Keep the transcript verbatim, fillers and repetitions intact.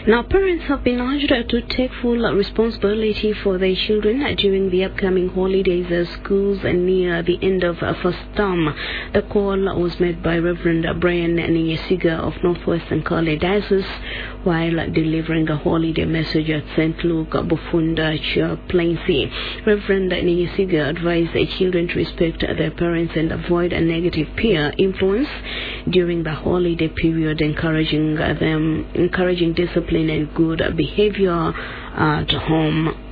Now, parents have been urged to take full responsibility for their children during the upcoming holidays as schools near the end of first term. The call was made by Reverend Brian Ninyesiga of Northwestern Kale Diocese while delivering a holiday message at Saint Luke Bufunda Plaincy. Reverend Ninyesiga advised the children to respect their parents and avoid a negative peer influence during the holiday period, encouraging them, encouraging discipline and good behavior at home.